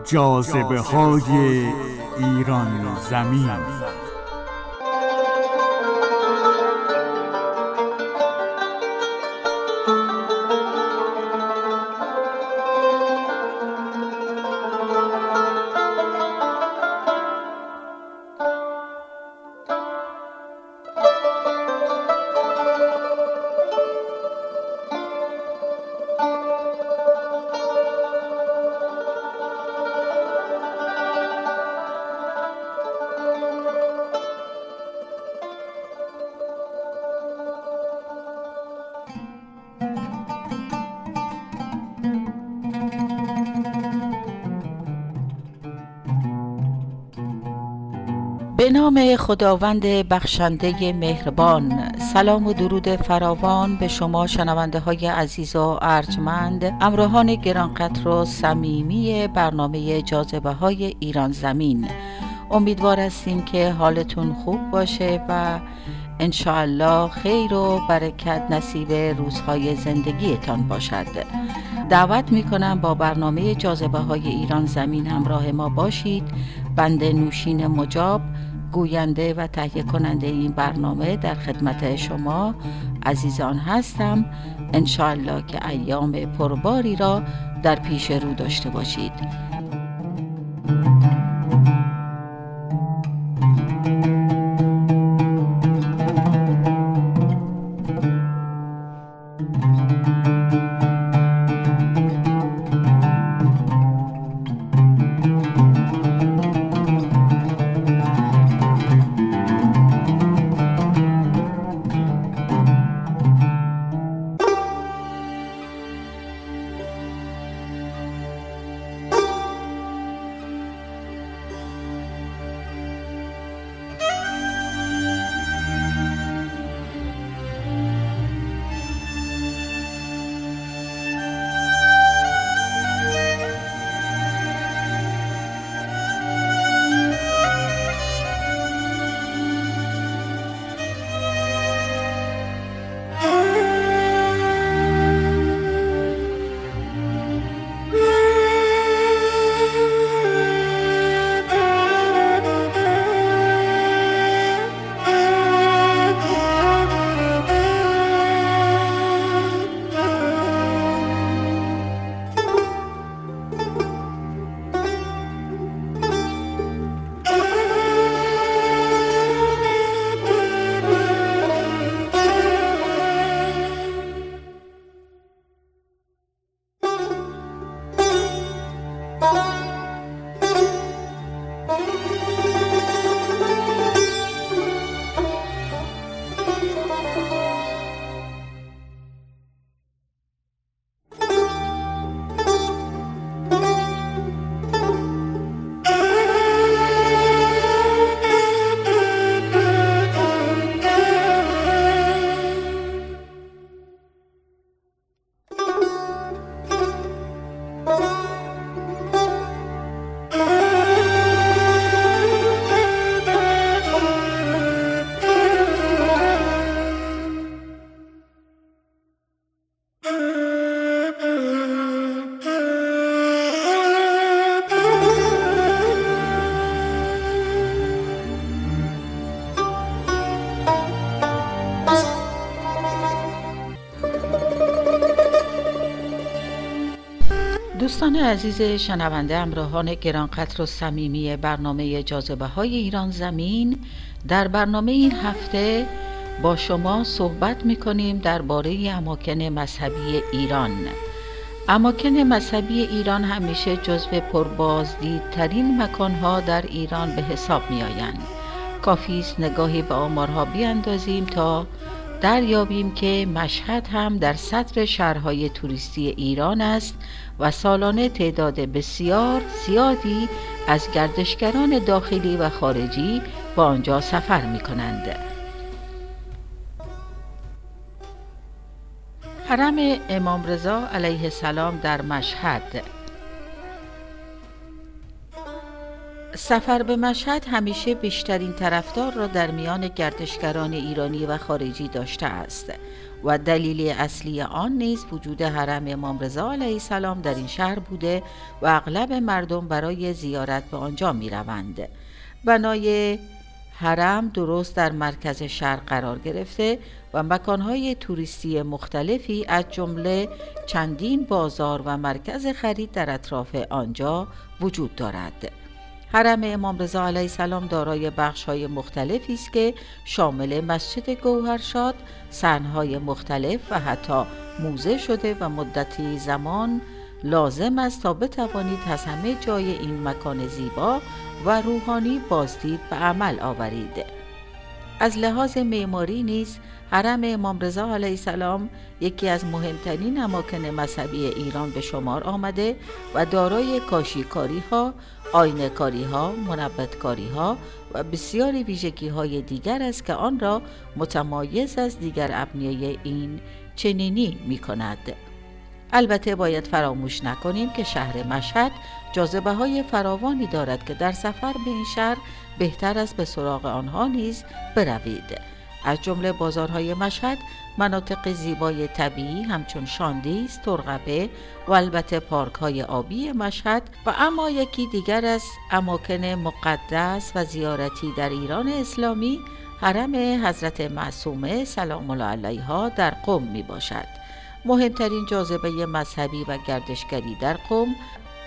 جاذبه‌های ایران زمین. به نام خداوند بخشنده مهربان. سلام و درود فراوان به شما شنونده های عزیز و ارجمند، همراهان گرانقدر و صمیمی برنامه جاذبه های ایران زمین. امیدوار هستیم که حالتون خوب باشه و انشاءالله خیر و برکت نصیب روزهای زندگیتان باشد. دعوت میکنم با برنامه جاذبه های ایران زمین همراه ما باشید. بنده نوشین مجاب، گوینده و تهیه کننده این برنامه، در خدمت شما عزیزان هستم. انشاءالله که ایام پرباری را در پیش رو داشته باشید. دوستان عزیز شنونده، همراهان گرانقدر و صمیمی برنامه جاذبه های ایران زمین، در برنامه این هفته با شما صحبت میکنیم درباره اماکن مذهبی ایران. اماکن مذهبی ایران همیشه جزو پربازدیدترین مکانها در ایران به حساب می آیند. کافی است نگاهی به آمارها بیاندازیم تا دریابیم که مشهد هم در صدر شهرهای توریستی ایران است و سالانه تعداد بسیار زیادی از گردشگران داخلی و خارجی با آنجا سفر می کنند. حرم امام رضا علیه السلام در مشهد. سفر به مشهد همیشه بیشترین طرفدار را در میان گردشگران ایرانی و خارجی داشته است و دلیل اصلی آن نیز وجود حرم امام رضا علیه السلام در این شهر بوده و اغلب مردم برای زیارت به آنجا می روند. بنای حرم درست در مرکز شهر قرار گرفته و مکانهای توریستی مختلفی از جمله چندین بازار و مرکز خرید در اطراف آنجا وجود دارد. حرم امام رضا علیه السلام دارای بخش‌های مختلفی است که شامل مسجد گوهرشاد، صحن‌های مختلف و حتی موزه شده و مدتی زمان لازم است تا بتوانید از همه جای این مکان زیبا و روحانی بازدید به عمل آورید. از لحاظ معماری نیز حرم امام رضا علیه السلام یکی از مهمترین اماکن مذهبی ایران به شمار آمده و دارای کاشی‌کاری‌ها، آینه‌کاری‌ها، منبت‌کاری‌ها و بسیاری ویژگی‌های دیگر است که آن را متمایز از دیگر ابنیه این چنینی می‌کند. البته باید فراموش نکنیم که شهر مشهد جاذبه‌های فراوانی دارد که در سفر به این شهر بهتر است به سراغ آنها نیز بروید. از جمله بازارهای مشهد، مناطق زیبای طبیعی همچون شاندیز، ترقبه و البته پارک‌های آبی مشهد و اما یکی دیگر از اماکن مقدس و زیارتی در ایران اسلامی حرم حضرت معصومه سلام الله علیها در قم می باشد. مهمترین جاذبه مذهبی و گردشگری در قم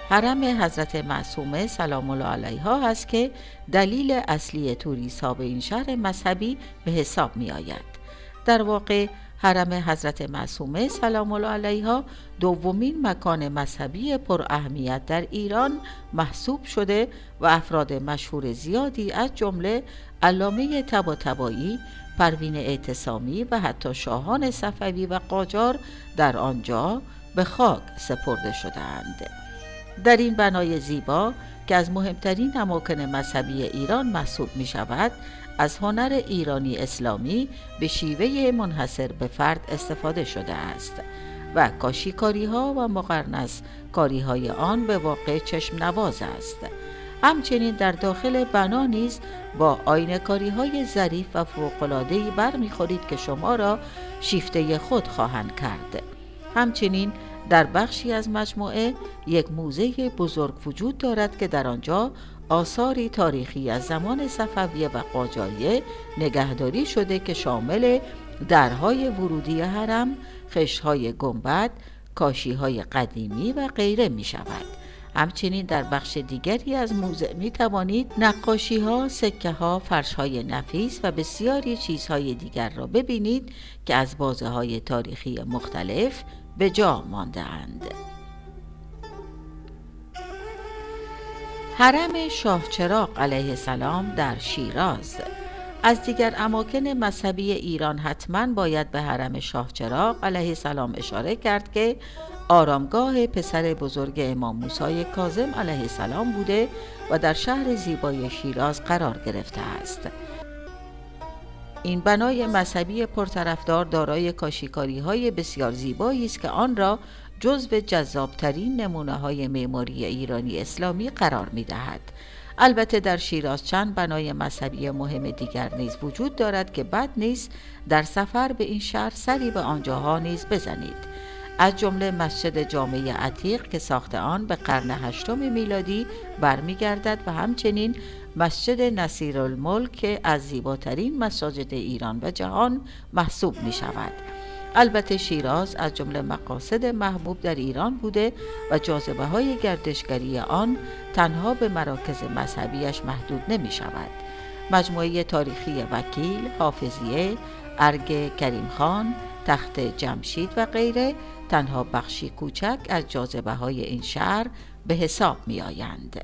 حرم حضرت معصومه سلام الله علیها است که دلیل اصلی توریست‌ها به این شهر مذهبی به حساب می آید. در واقع حرم حضرت معصومه سلام الله علیها دومین مکان مذهبی پر اهمیت در ایران محسوب شده و افراد مشهور زیادی از جمله علامه طباطبایی، پروین اعتصامی و حتی شاهان صفوی و قاجار در آنجا به خاک سپرده شده‌اند. در این بنای زیبا که از مهمترین اماکن مذهبی ایران محسوب می شود، از هنر ایرانی اسلامی به شیوه منحصر به فرد استفاده شده است و کاشی‌کاری ها و مقرنس کاری های آن به واقع چشم نواز است. همچنین در داخل بنا نیز با آینه‌کاری های ظریف و فوق‌العاده‌ای برمیخورید که شما را شیفته خود خواهند کرد. همچنین در بخشی از مجموعه یک موزه بزرگ وجود دارد که در آنجا آثاری تاریخی از زمان صفویه و قاجاریه نگهداری شده که شامل درهای ورودی حرم، خشت‌های گنبد، کاشی‌های قدیمی و غیره می شود. همچنین در بخش دیگری از موزه می توانید نقاشی‌ها، سکه‌ها، فرش‌های نفیس و بسیاری چیزهای دیگر را ببینید که از بازه‌های تاریخی مختلف به جا مانده اند. حرم شاه چراغ علیه السلام در شیراز. از دیگر اماکن مذهبی ایران حتما باید به حرم شاه چراغ علیه السلام اشاره کرد که آرامگاه پسر بزرگ امام موسی کاظم علیه السلام بوده و در شهر زیبای شیراز قرار گرفته است. این بنای مذهبی پرطرفدار دارای کاشی‌کاری‌های بسیار زیبایی است که آن را جزو جذابترین نمونه‌های معماری ایرانی اسلامی قرار می‌دهد. البته در شیراز چند بنای مذهبی مهم دیگر نیز وجود دارد که بد نیست در سفر به این شهر سری به آنجاها نیز بزنید. از جمله مسجد جامع عتیق که ساخت آن به قرن 8 میلادی برمیگردد و همچنین مسجد نصیرالملک که از زیباترین مساجد ایران و جهان محسوب می شود. البته شیراز از جمله مقاصد محبوب در ایران بوده و جاذبه‌های گردشگری آن تنها به مراکز مذهبیش محدود نمی شود. مجموعه تاریخی وکیل، حافظیه، ارگ کریم خان، تخت جمشید و غیره تنها بخشی کوچک از جاذبه‌های این شهر به حساب می آیند.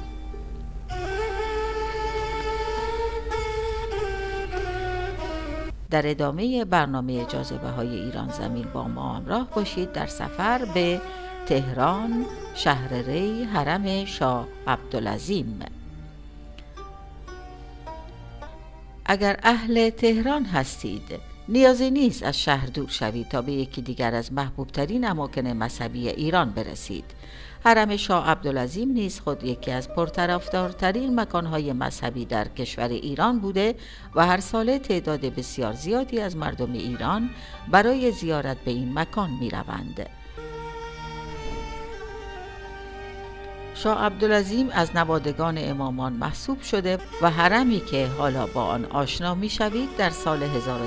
در ادامه برنامه جاذبه‌های ایران زمین با ما همراه باشید در سفر به تهران، شهر ری، حرم شاه عبدالعظیم. اگر اهل تهران هستید نیازی نیست از شهر دور شوید تا به یکی دیگر از محبوب ترین اماکن مذهبی ایران برسید. حرم شاه عبدالعظیم نیز خود یکی از پرطرفدارترین مکانهای مذهبی در کشور ایران بوده و هر ساله تعداد بسیار زیادی از مردم ایران برای زیارت به این مکان می روند. شاه عبدالعظیم از نوادگان امامان محسوب شده و حرمی که حالا با آن آشنا می شوید در سال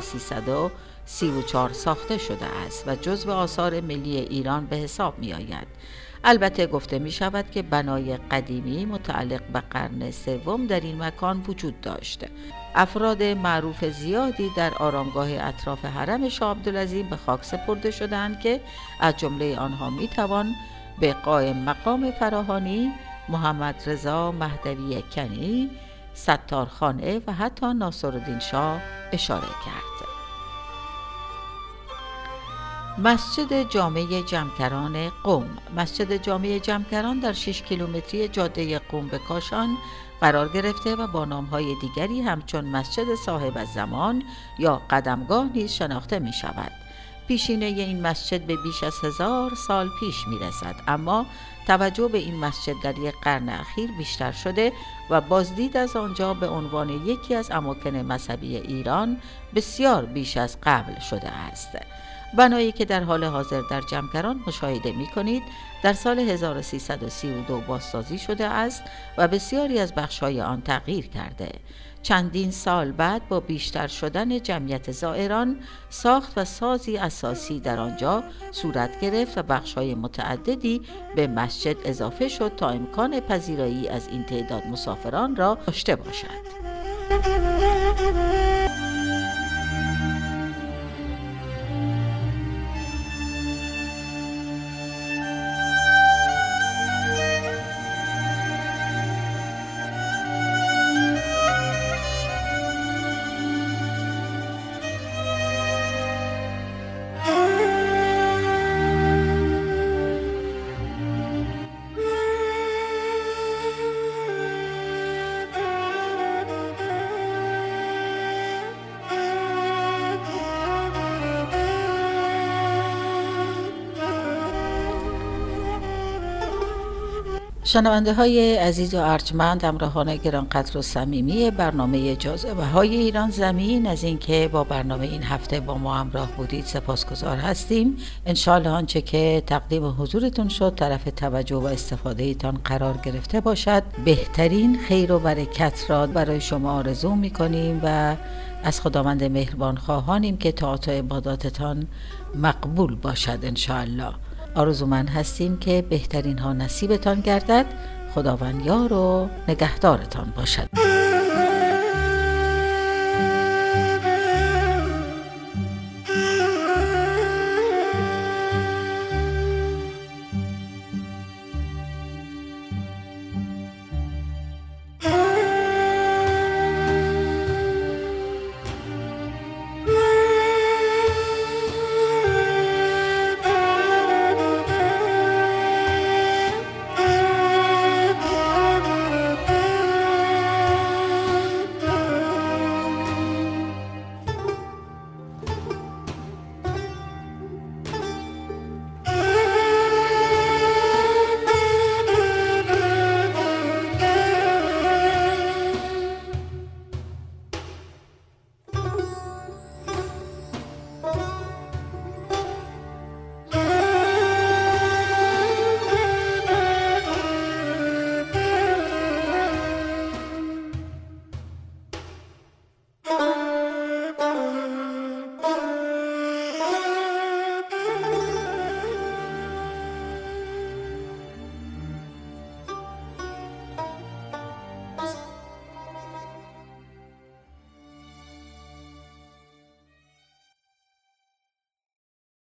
1334 ساخته شده است و جزو آثار ملی ایران به حساب می آید. البته گفته می شود که بنای قدیمی متعلق به قرن سوم در این مکان وجود داشته. افراد معروف زیادی در آرامگاه اطراف حرم شاه عبدالعظیم به خاک سپرده شدند که از جمله آنها می توان به قائم مقام فراهانی، محمد رضا مهدوی کنی، ستارخانه و حتی ناصرالدین شاه اشاره کرد. مسجد جامع جمکران قم. مسجد جامع جمکران در 6 کیلومتری جاده قم به کاشان قرار گرفته و با نام‌های دیگری همچون مسجد صاحب الزمان یا قدمگاه نیز شناخته می شود. پیشینه این مسجد به بیش از 1000 سال پیش می رسد، اما توجه به این مسجد در یک قرن اخیر بیشتر شده و بازدید از آنجا به عنوان یکی از اماکن مذهبی ایران بسیار بیش از قبل شده است. بنایی که در حال حاضر در جمکران مشاهده می کنید در سال 1332 بازسازی شده است و بسیاری از بخش‌های آن تغییر کرده. چندین سال بعد با بیشتر شدن جمعیت زائران ساخت و سازی اساسی در آنجا صورت گرفت و بخش‌های متعددی به مسجد اضافه شد تا امکان پذیرایی از این تعداد مسافران را داشته باشد. شنونده های عزیز و ارجمند، همراهان گرانقدر و صمیمی برنامه جاذبه های ایران زمین، از اینکه با برنامه این هفته با ما همراه بودید سپاسگزار هستیم. انشاءالله آنچه که تقدیم حضورتون شد طرف توجه و استفاده ایتان قرار گرفته باشد. بهترین خیر و برکت را برای شما آرزو میکنیم و از خداوند مهربان خواهانیم که طاعات و عباداتتان مقبول باشد. انشاءالله آرزومند هستیم که بهترین ها نصیبتان گردد. خداوند یار و نگهدارتان باشد.